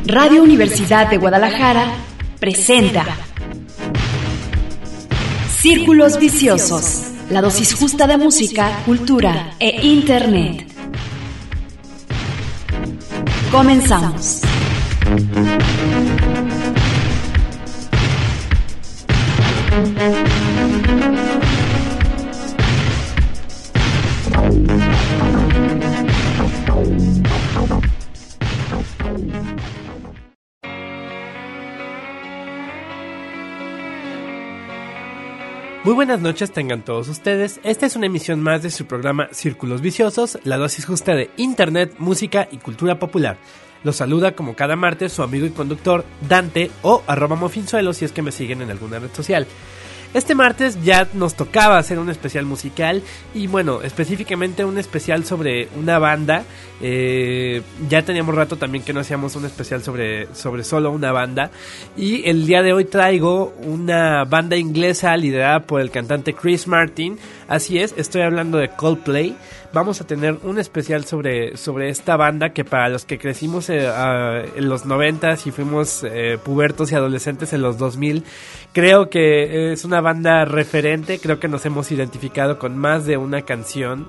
Radio Universidad de Guadalajara presenta Círculos Viciosos, la dosis justa de música, cultura e internet. Comenzamos. Muy buenas noches tengan todos ustedes. Esta es una emisión más de su programa Círculos Viciosos, la dosis justa de internet, música y cultura popular. Los saluda como cada martes su amigo y conductor Dante o @mofinsuelo si es que me siguen en alguna red social. Este martes ya nos tocaba hacer un especial musical y bueno, específicamente un especial sobre una banda. Ya teníamos rato también que no hacíamos un especial sobre solo una banda. Y el día de hoy traigo una banda inglesa liderada por el cantante Chris Martin. Así es, estoy hablando de Coldplay. Vamos a tener un especial sobre esta banda que para los que crecimos en los 90s y fuimos pubertos y adolescentes en los 2000, creo que es una banda referente. Creo que nos hemos identificado con más de una canción.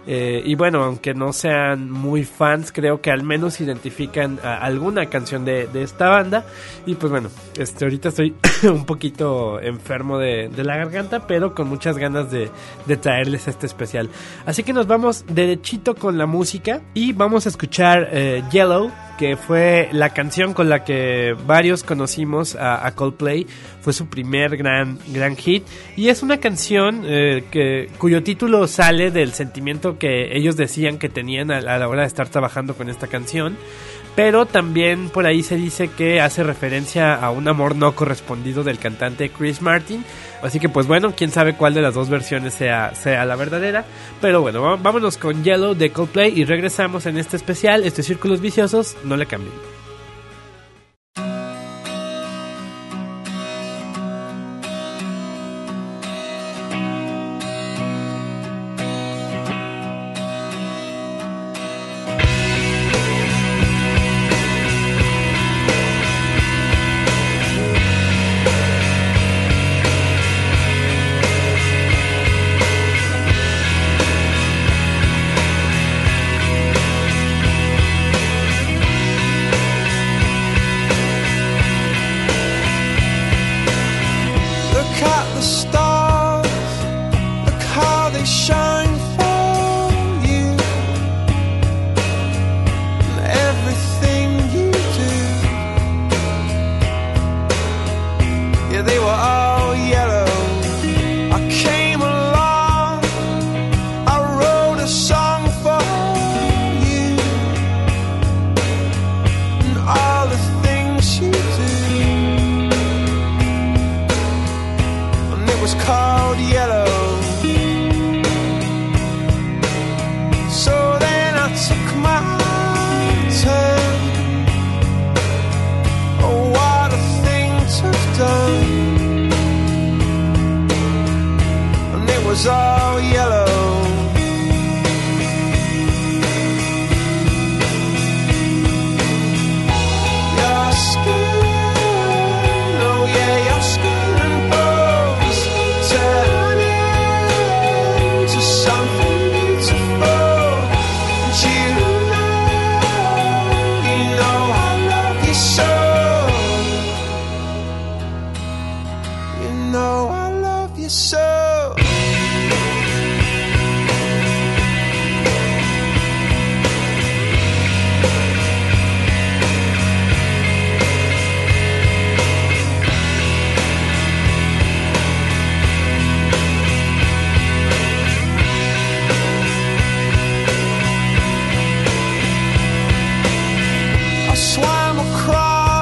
Y bueno, aunque no sean muy fans, creo que al menos identifican alguna canción de esta banda. Y pues bueno, ahorita estoy un poquito enfermo de la garganta, pero con muchas ganas de traerles este especial. Así que nos vamos derechito con la música y vamos a escuchar Yellow, que fue la canción con la que varios conocimos a Coldplay. Fue su primer gran hit y es una canción cuyo título sale del sentimiento que ellos decían que tenían a la hora de estar trabajando con esta canción, pero también por ahí se dice que hace referencia a un amor no correspondido del cantante Chris Martin. Así que pues bueno, quién sabe cuál de las dos versiones sea la verdadera. Pero bueno, vámonos con Yellow de Coldplay y regresamos en este especial. Círculos Viciosos, no le cambien.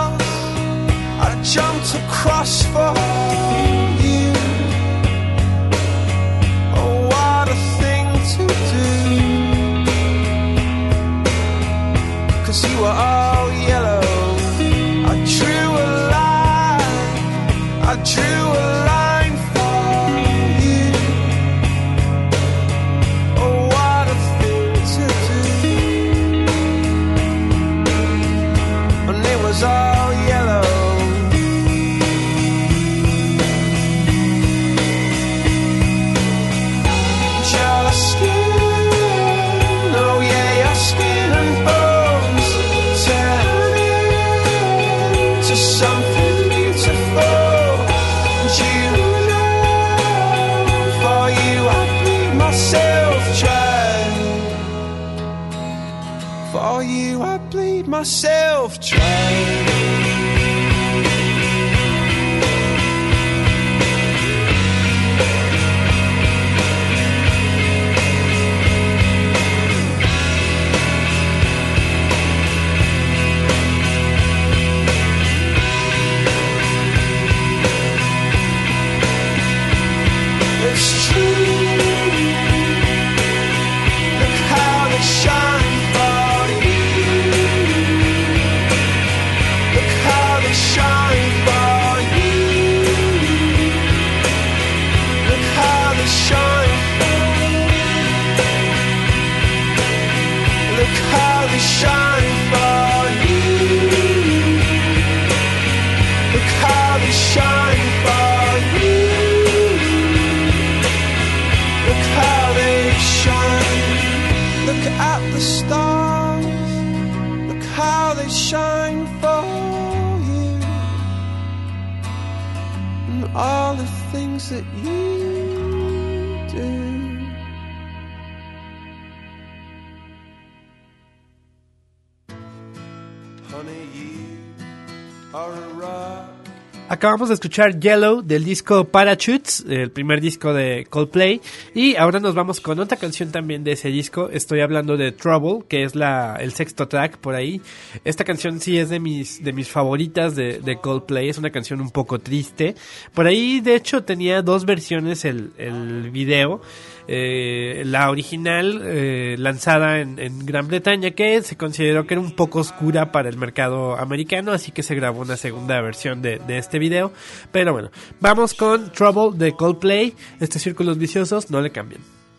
Across for you, myself trying. All the things that you do. Honey, you are a rock. Acabamos de escuchar Yellow del disco Parachutes, el primer disco de Coldplay, y ahora nos vamos con otra canción también de ese disco. Estoy hablando de Trouble, que es el sexto track por ahí. Esta canción sí es de mis favoritas de Coldplay, es una canción un poco triste. Por ahí de hecho tenía dos versiones el video. La original lanzada en Gran Bretaña, que se consideró que era un poco oscura para el mercado americano, así que se grabó una segunda versión de este video. Pero bueno, vamos con Trouble de Coldplay. Estos círculos viciosos no le cambien.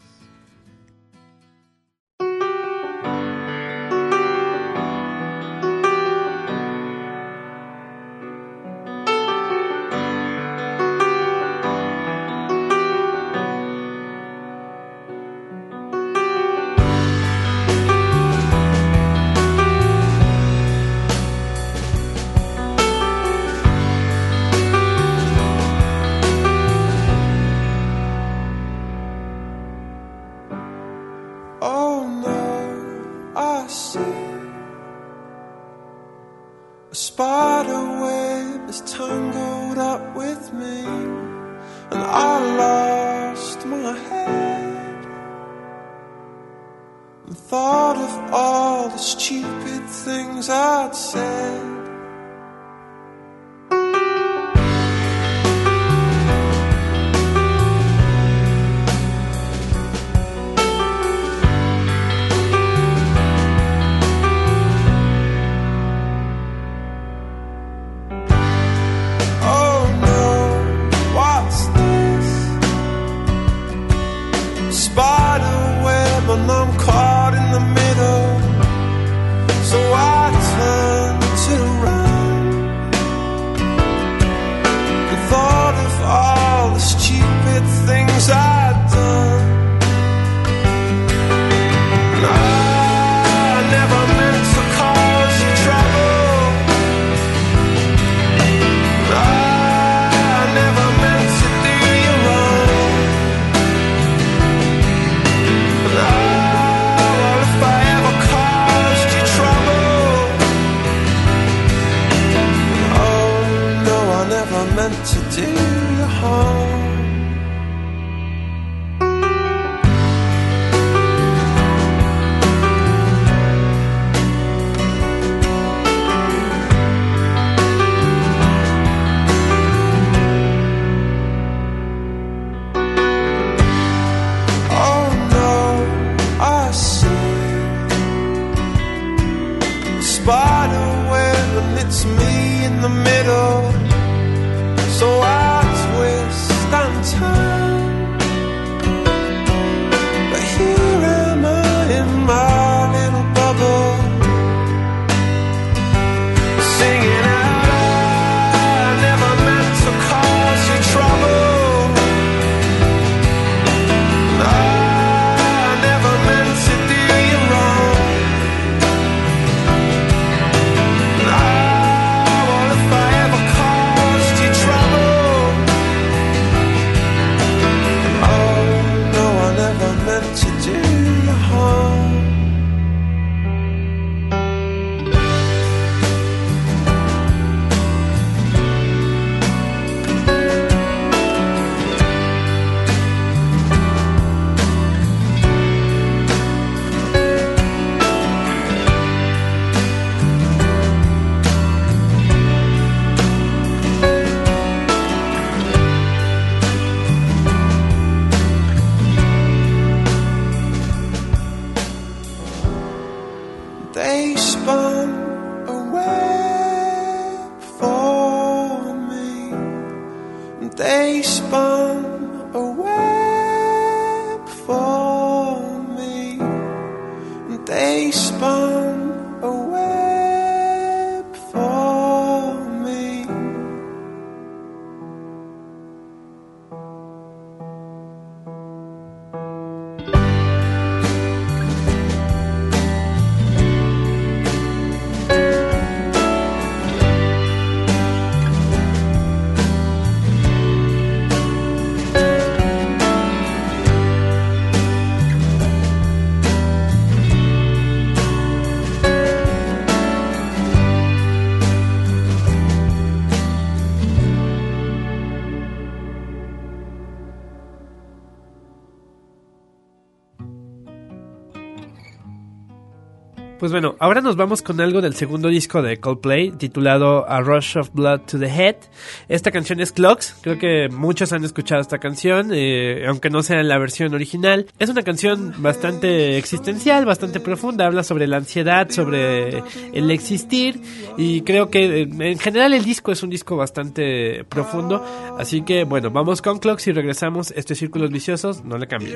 And I'm caught in the middle, so I turn to the spun a web for me. Pues bueno, ahora nos vamos con algo del segundo disco de Coldplay, titulado A Rush of Blood to the Head. Esta canción es Clocks, creo que muchos han escuchado esta canción, aunque no sea en la versión original. Es una canción bastante existencial, bastante profunda, habla sobre la ansiedad, sobre el existir, y creo que en general el disco es un disco bastante profundo. Así que bueno, vamos con Clocks y regresamos. Este Círculos Viciosos, no le cambien.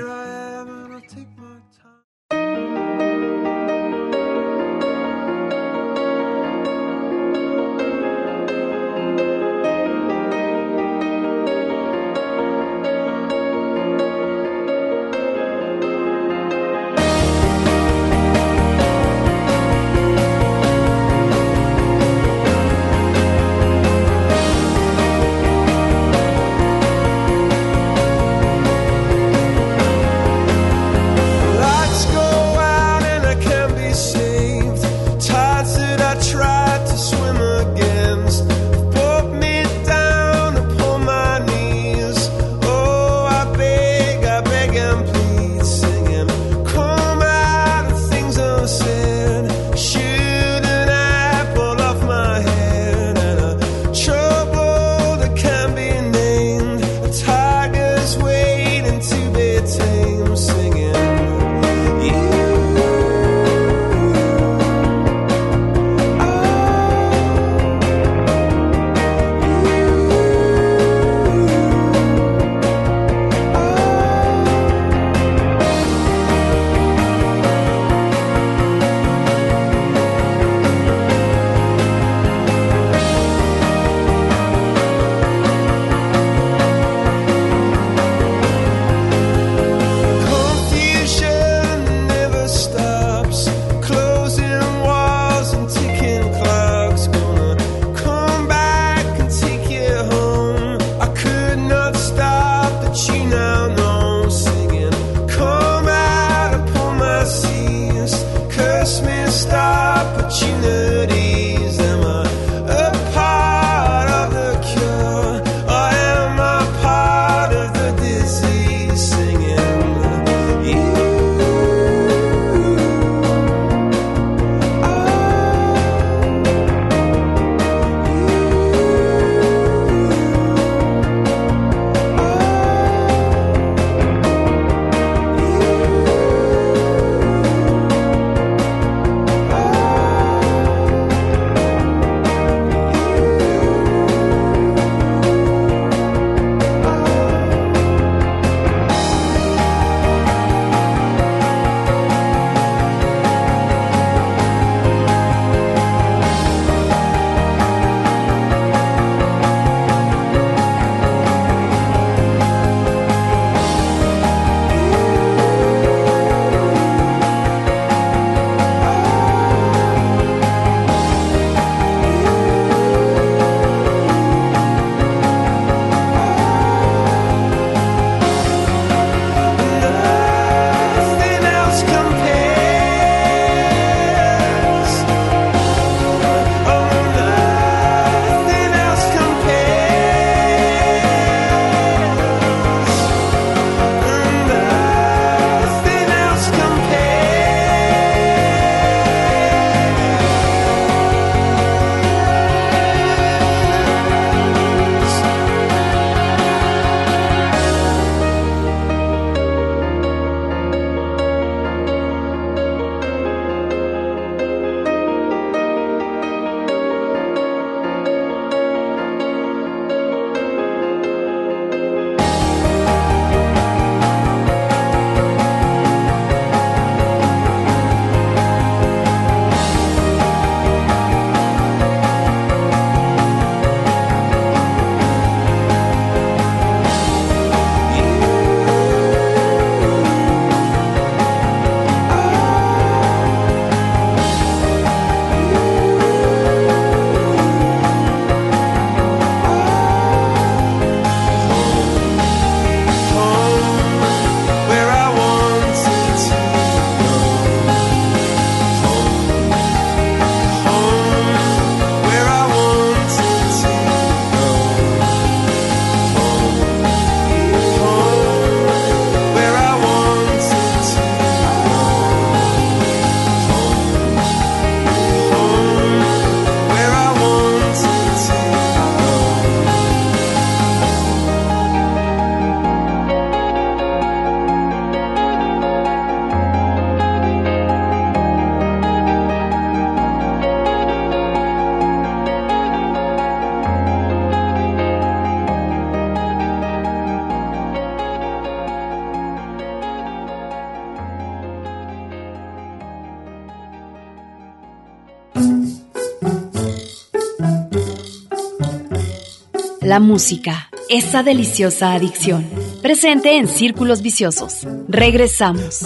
la música, esa deliciosa adicción. Presente en Círculos Viciosos. Regresamos.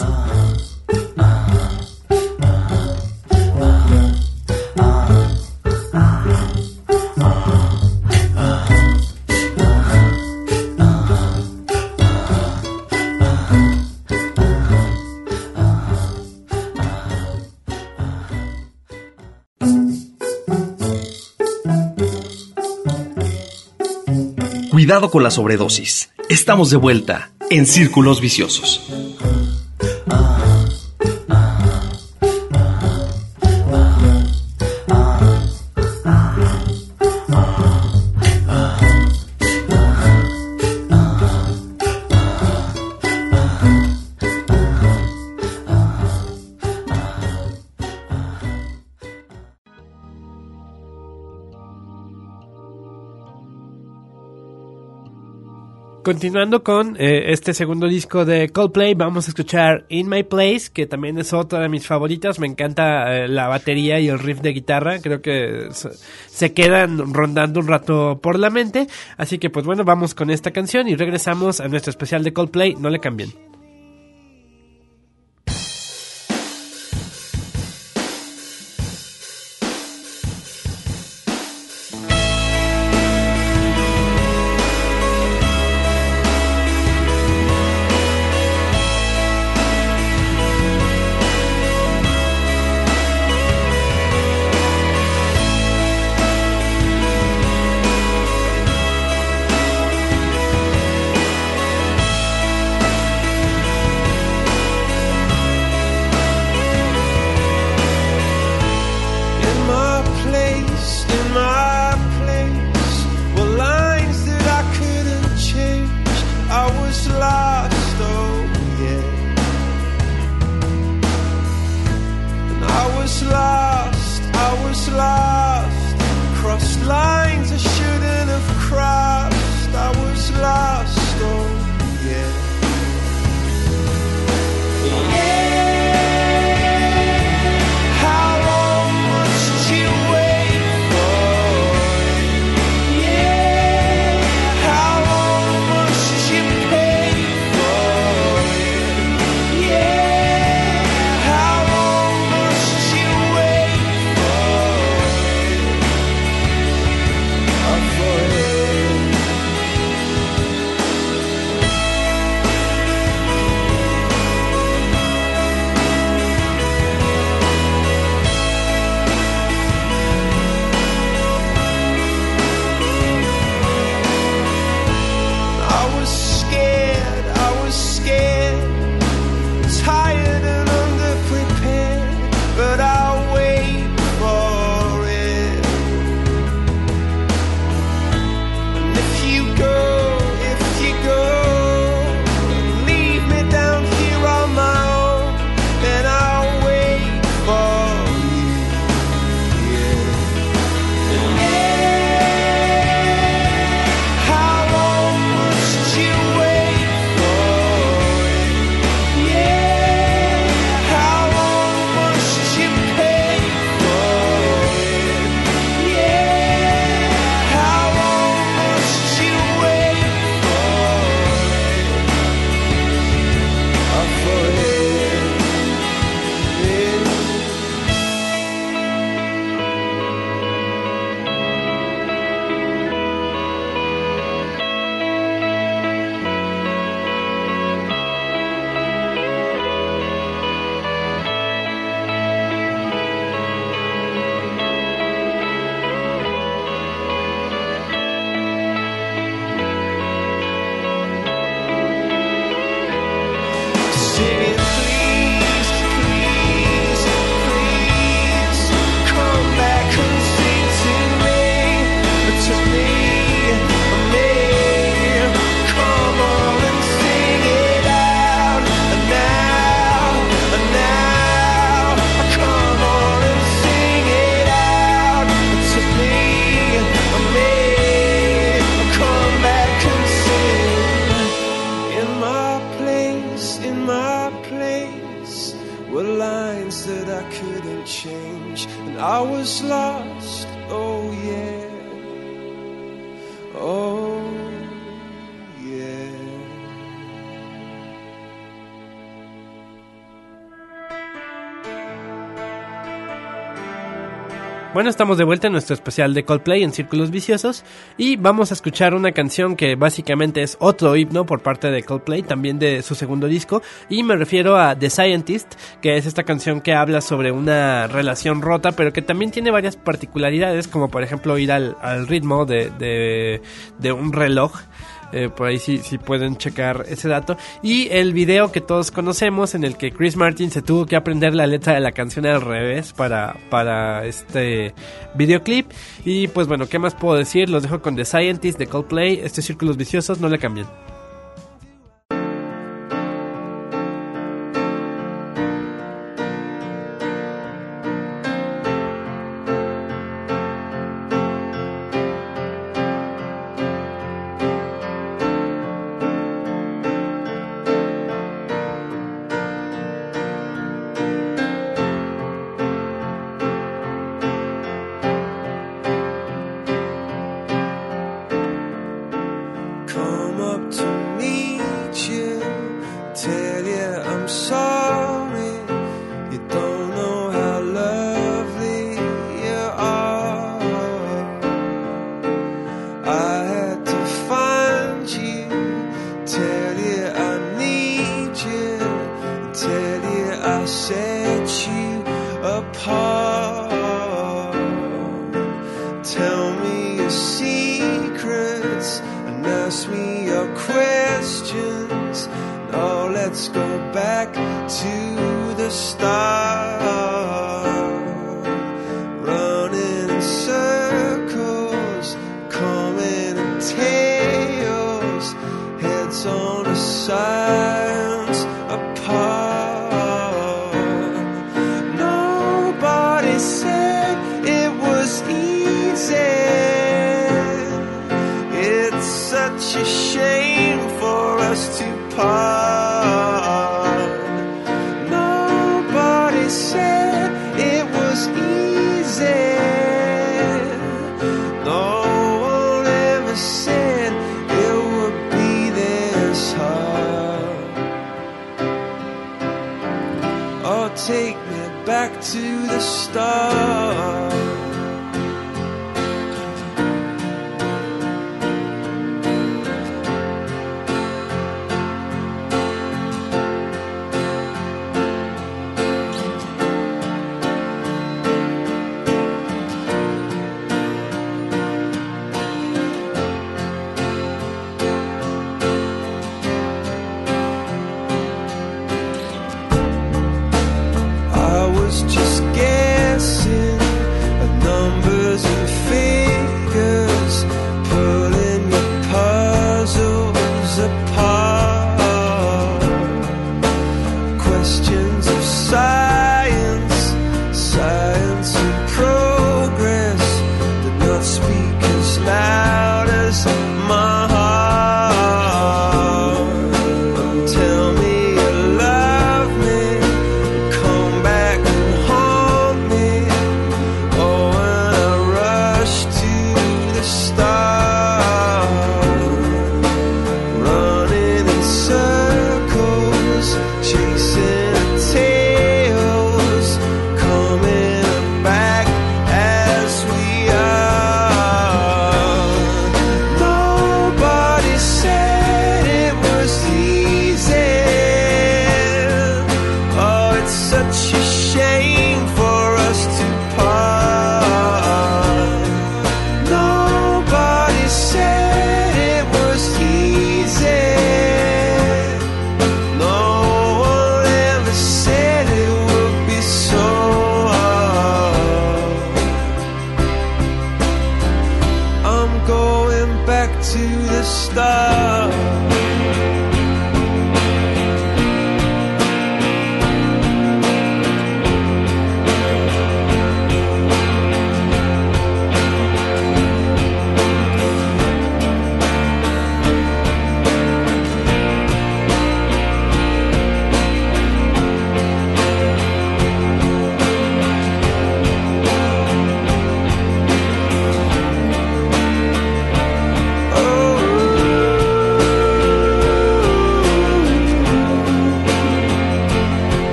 Cuidado con la sobredosis. Estamos de vuelta en Círculos Viciosos. Continuando con este segundo disco de Coldplay, vamos a escuchar In My Place, que también es otra de mis favoritas. Me encanta la batería y el riff de guitarra, creo que se quedan rondando un rato por la mente. Así que pues bueno, vamos con esta canción y regresamos a nuestro especial de Coldplay. No le cambien. I was lost, oh yeah, oh Bueno, estamos de vuelta en nuestro especial de Coldplay en Círculos Viciosos y vamos a escuchar una canción que básicamente es otro himno por parte de Coldplay, también de su segundo disco, y me refiero a The Scientist, que es esta canción que habla sobre una relación rota, pero que también tiene varias particularidades, como por ejemplo ir al ritmo de un reloj. Por ahí sí pueden checar ese dato. Y el video que todos conocemos, en el que Chris Martin se tuvo que aprender la letra de la canción al revés para este videoclip. Y pues bueno, ¿qué más puedo decir? Los dejo con The Scientist de Coldplay. Círculos Viciosos, no le cambien. Take me back to the start. Just guessing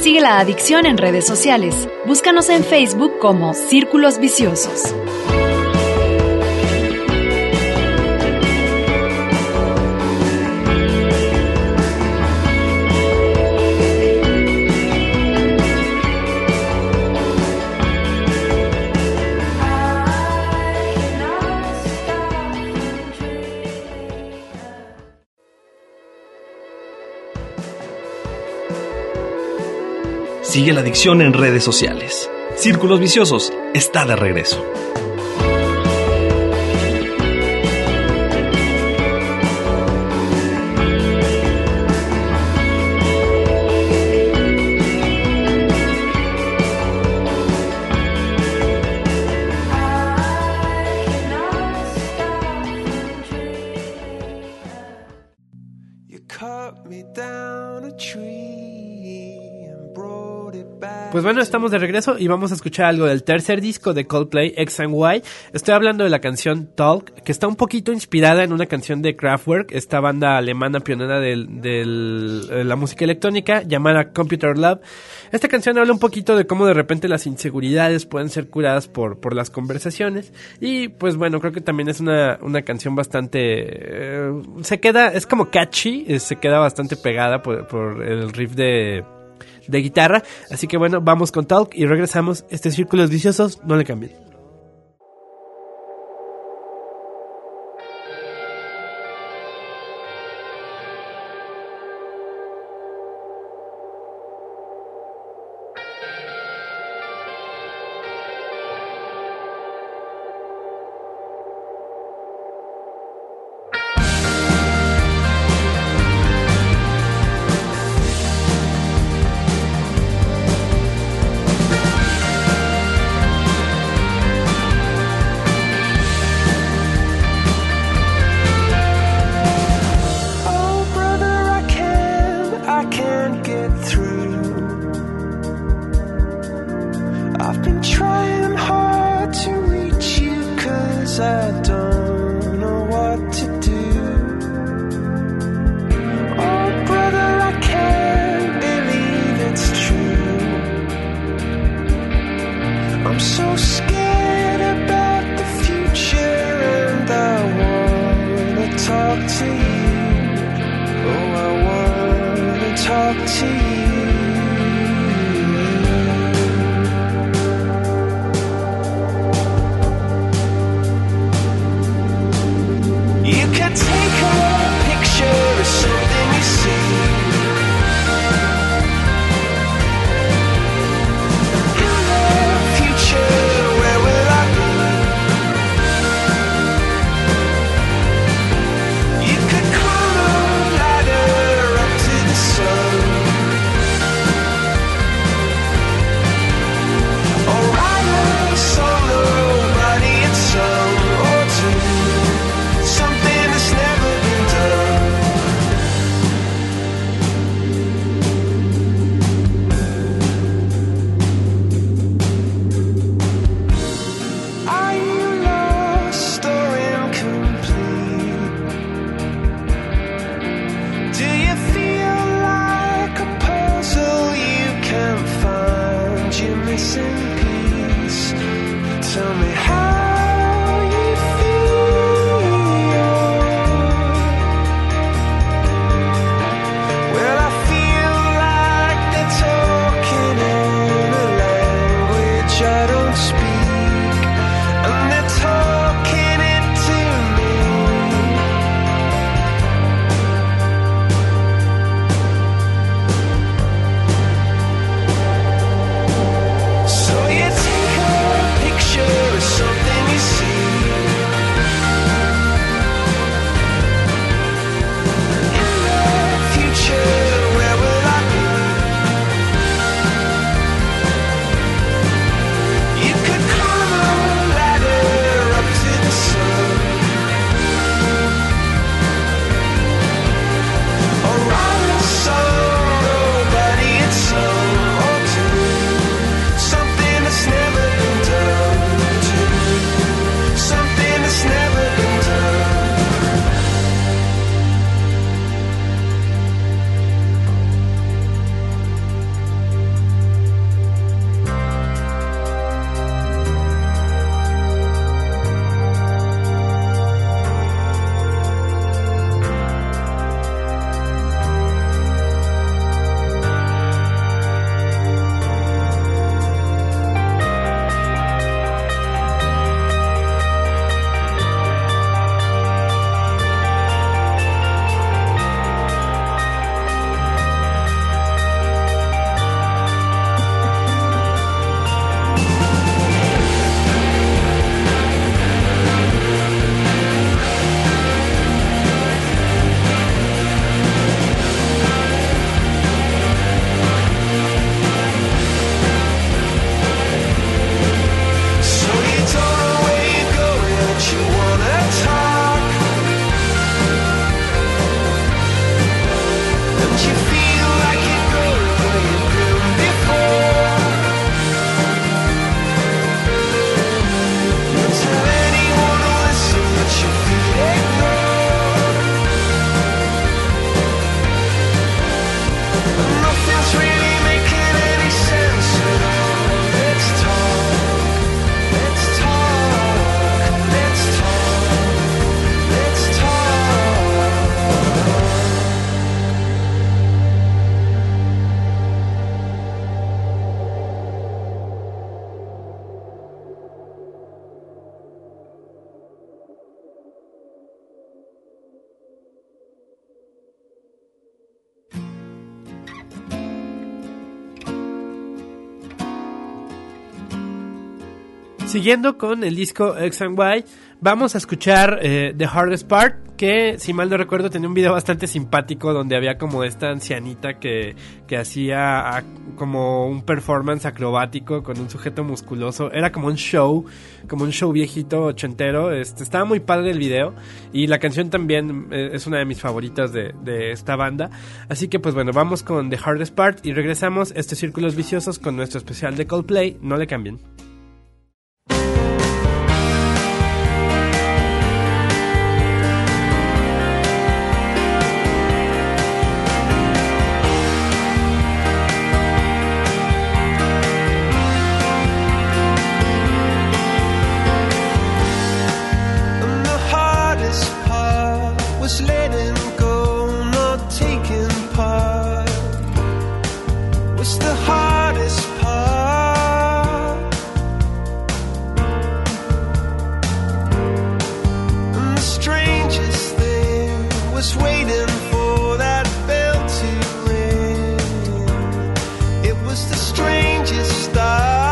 Sigue la adicción en redes sociales. Búscanos en Facebook como Círculos Viciosos. Sigue la adicción en redes sociales. Círculos Viciosos está de regreso. Pues bueno, estamos de regreso y vamos a escuchar algo del tercer disco de Coldplay, X and Y. Estoy hablando de la canción Talk, que está un poquito inspirada en una canción de Kraftwerk, esta banda alemana pionera de la música electrónica, llamada Computer Lab. Esta canción habla un poquito de cómo de repente las inseguridades pueden ser curadas por las conversaciones. Y pues bueno, creo que también es una canción bastante... es como catchy, se queda bastante pegada por el riff de guitarra, así que bueno, vamos con Talk y regresamos. Círculos Viciosos, no le cambien. Something that's never been Siguiendo con el disco X&Y, vamos a escuchar The Hardest Part, que si mal no recuerdo tenía un video bastante simpático donde había como esta ancianita que hacía como un performance acrobático con un sujeto musculoso. Era como un show viejito ochentero. Estaba muy padre el video y la canción también es una de mis favoritas de esta banda. Así que pues bueno, vamos con The Hardest Part y regresamos a estos Círculos Viciosos con nuestro especial de Coldplay. No le cambien. Was letting go, not taking part, was the hardest part. And the strangest thing was waiting for that bell to ring. It was the strangest start.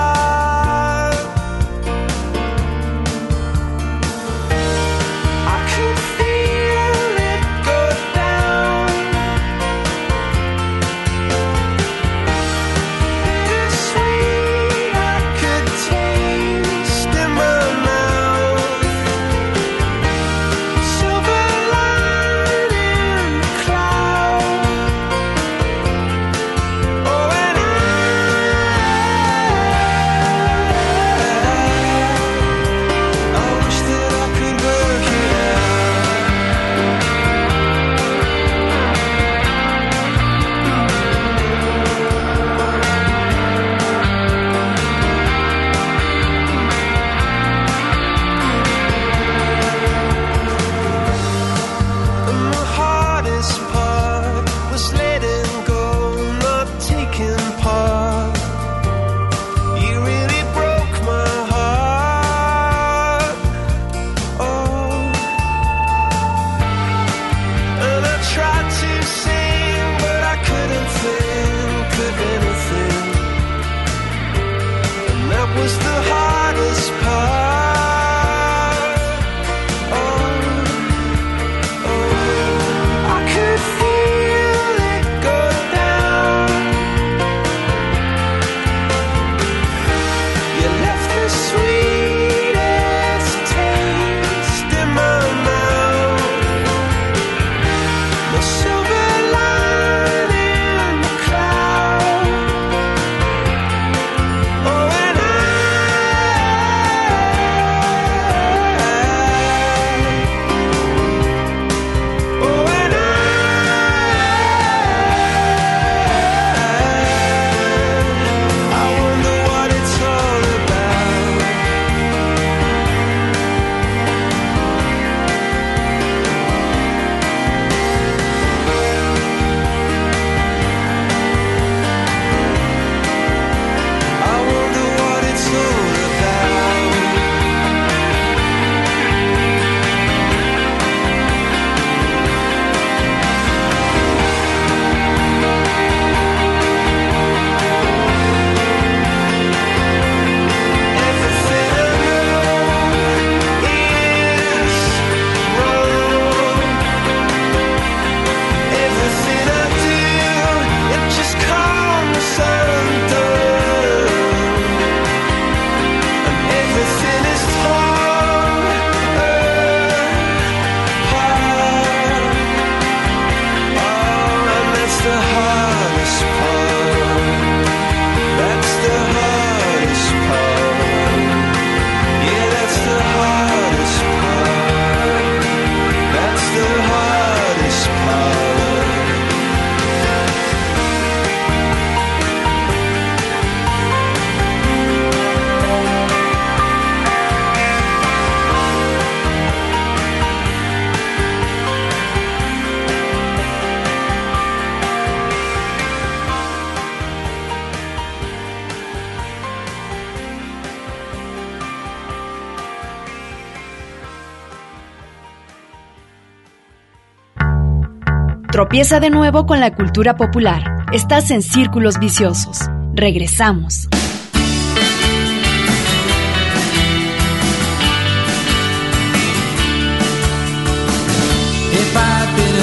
Tropieza de nuevo con la cultura popular. Estás en Círculos Viciosos. Regresamos.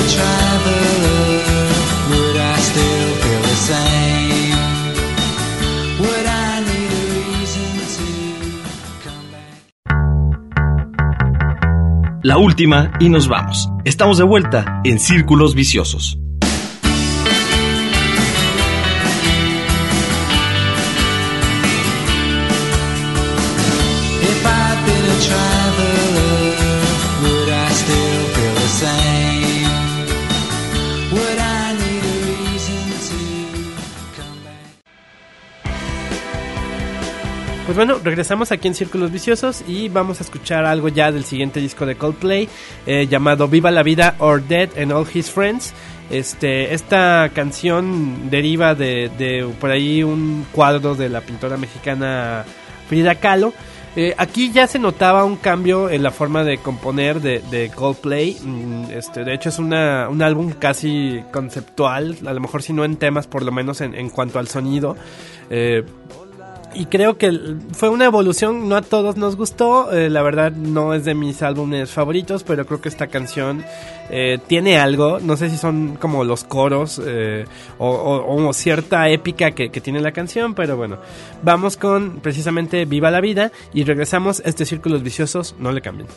traveler, would I still feel the same? Would I need a reason to come back? La última y nos vamos. Estamos de vuelta en Círculos Viciosos. If I'd been a traveler, would I still feel the same? Would I need a reason to come back? Pues bueno, regresamos aquí en Círculos Viciosos y vamos a escuchar algo ya del siguiente disco de Coldplay, llamado Viva la Vida or Dead and All His Friends. Esta canción deriva de por ahí un cuadro de la pintora mexicana Frida Kahlo. Aquí ya se notaba un cambio en la forma de componer de Coldplay. De hecho es un álbum casi conceptual, a lo mejor si no en temas, por lo menos en cuanto al sonido. Y creo que fue una evolución, no a todos nos gustó, la verdad no es de mis álbumes favoritos, pero creo que esta canción tiene algo, no sé si son como los coros o cierta épica que tiene la canción, pero bueno, vamos con precisamente Viva la Vida y regresamos a Círculos Viciosos, no le cambien.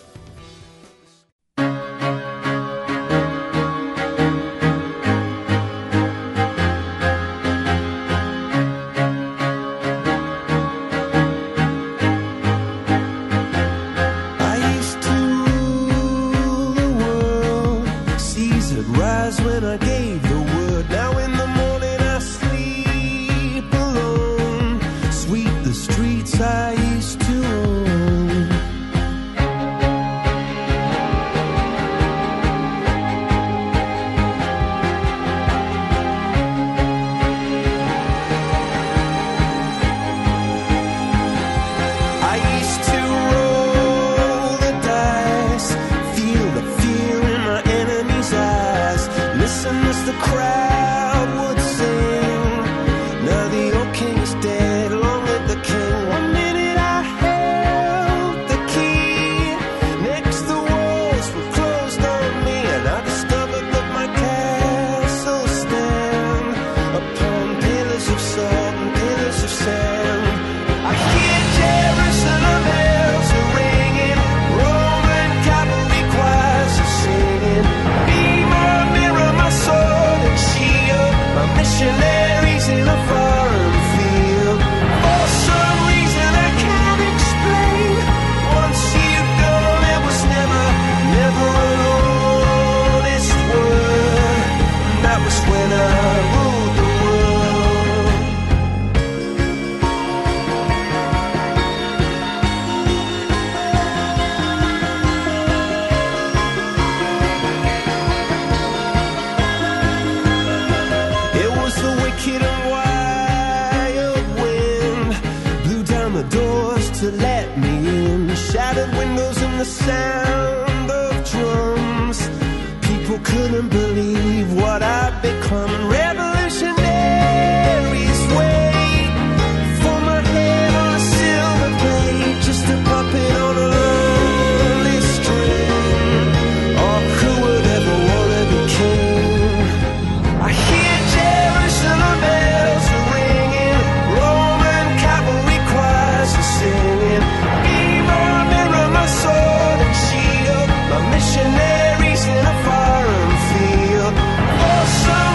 Couldn't believe what I've become. Revolutionaries wait for my head on a silver plate, just a puppet on a lonely string. Oh, who would ever wanna be king? I hear Jerusalem bells ringing, Roman cavalry choirs are singing. Be my mirror, my sword and shield, my missionaries in a foreign field. For some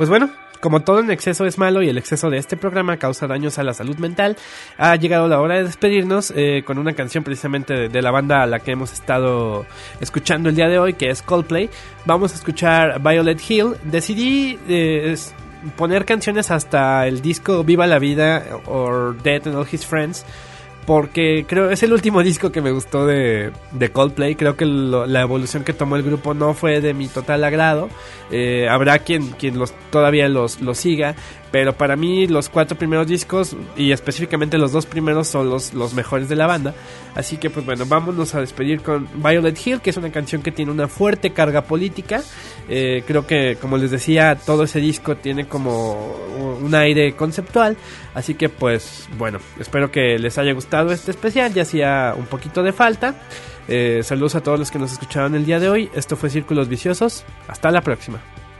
pues bueno, como todo en exceso es malo y el exceso de este programa causa daños a la salud mental, ha llegado la hora de despedirnos con una canción precisamente de la banda a la que hemos estado escuchando el día de hoy, que es Coldplay. Vamos a escuchar Violet Hill. Decidí poner canciones hasta el disco Viva la Vida o Death and All His Friends, porque creo es el último disco que me gustó de Coldplay. Creo que la evolución que tomó el grupo no fue de mi total agrado. Habrá quien todavía los siga, pero para mí los 4 primeros discos y específicamente los 2 primeros son los mejores de la banda. Así que pues bueno, vámonos a despedir con Violet Hill, que es una canción que tiene una fuerte carga política. Creo que, como les decía, todo ese disco tiene como un aire conceptual. Así que pues bueno, espero que les haya gustado este especial, ya hacía un poquito de falta. Saludos a todos los que nos escucharon el día de hoy. Esto fue Círculos Viciosos. Hasta la próxima.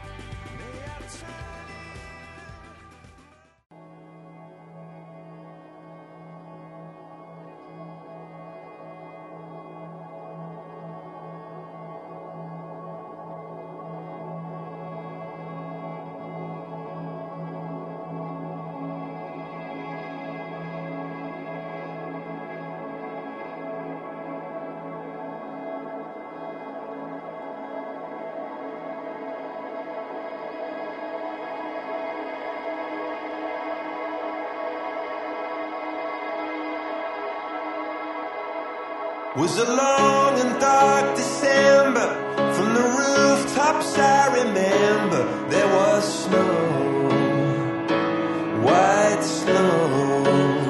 Was a long and dark December. From the rooftops I remember there was snow, white snow.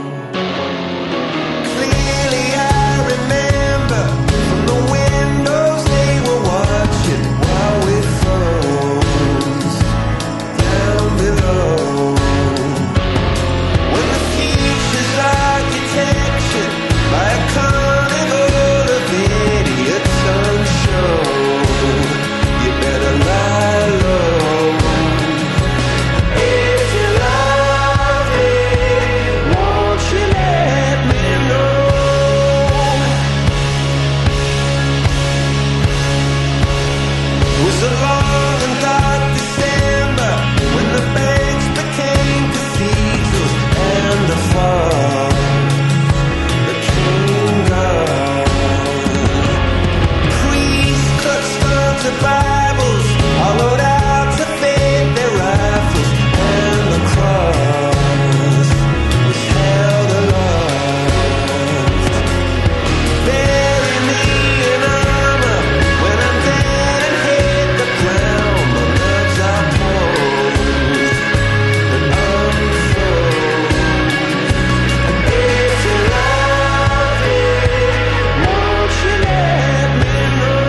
Clearly I remember from the windows they were watching while we froze down below. When the future's architecture by a carnival of idiots on show, you better lie low. If you love me, won't you let me know? It was a long and dark December when the banks became cathedrals and the fall became gone. Priests clutched onto Bibles, hollowed out to fit their rifles, and the cross was held aloft. Bury me in armor when I'm dead and hit the ground. My nerves are posed and unfold. And if you love me, won't you let me know?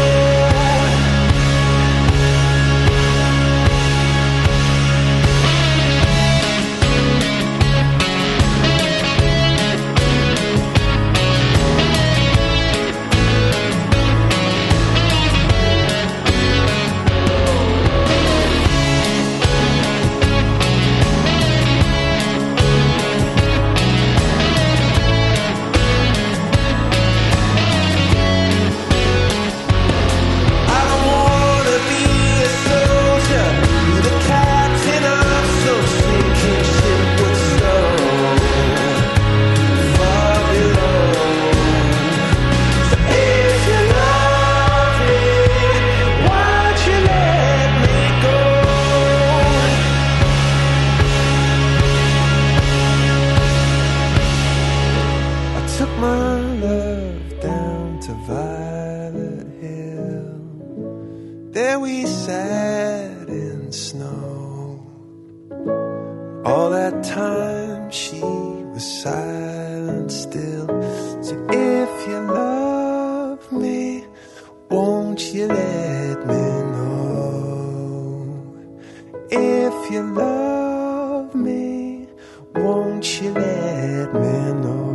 I don't wanna be a soldier, be the captain of some sinking ship with stone far below. So if you love me, why'd you let me go? I took my love down to Violet Hill. There we sat in snow. All that time she was silent still. So if you love me, won't you let me know? If you love me, won't you let me know?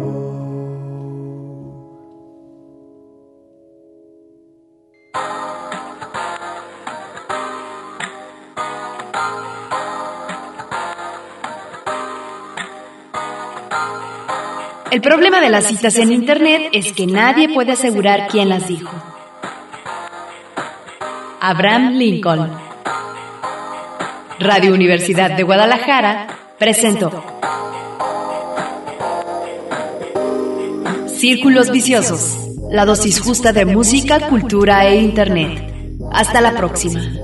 El problema de las citas en Internet es que nadie puede asegurar quién las dijo. Abraham Lincoln. Radio Universidad de Guadalajara presentó Círculos Viciosos, la dosis justa de música, cultura e internet. Hasta la próxima.